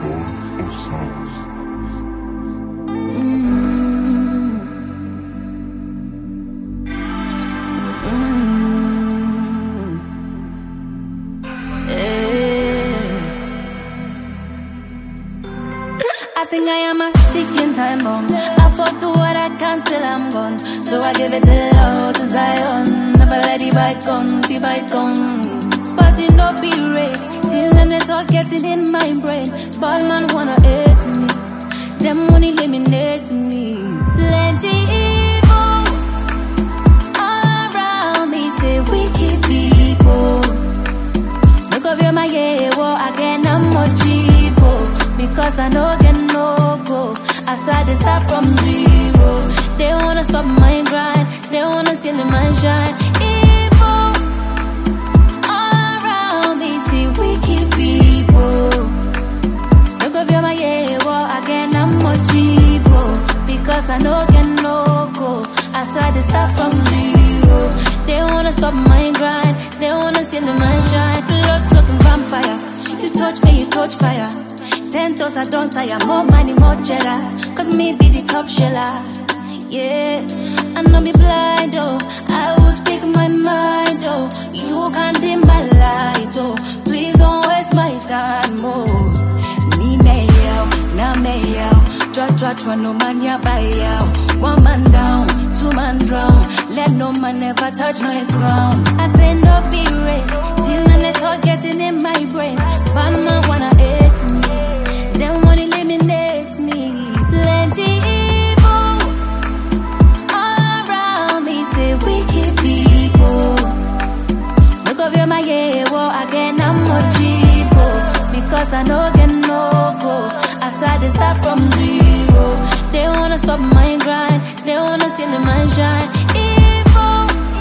Lord of Sounds. I think I am a ticking time bomb. I fought do what I can till I'm gone. So I give it to Lord, to Zion. Never let the bygones be bygones. But it no be race. Till then they talk getting in my brain. Bad man wanna hate me. Them wanna eliminate me. Plenty evil all around me. Say wicked people. Look over my war again. I'm more cheapo. Because I know get no go. I started to start from zero. They wanna stop my grind. They wanna steal my shine. Evil all around me. See wicked people. Look over my war again. I'm more cheapo. Because I know get no go. I started to start from zero. They wanna stop my grind. They wanna steal my shine. Blood sucking vampire. You touch me, you touch fire. 10 toes, I don't tire. More money, more cheddar. Cause me be the top sheller. Yeah, I know me blind, oh. I will speak my mind, oh. You can't dim my light, oh. Please don't waste my time, oh. Me mayo, na mayo. Trot, no man ya buy out. One man down, two man drown. Let no man ever touch my ground. I say no be race. Till none at all getting in my brain. Bad man wanna hate me. Them wanna eliminate me. Plenty evil all around me. Say wicked people. Look over my war again. I'm more cheapo. Because I know get no go. I started to start from zero. They wanna stop my grind. They wanna steal my shine. Evil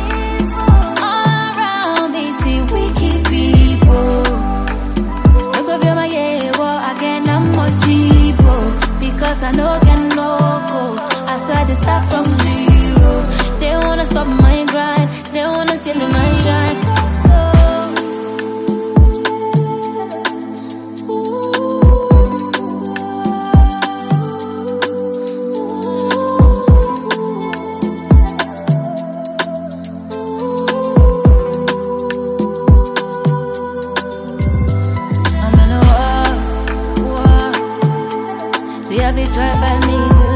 all around me. See wicked people. Look over my war again. I'm more cheapo. Because I know get no go. I started to start from zero. They wanna stop my grind. They wanna steal my shine. They have it try find me to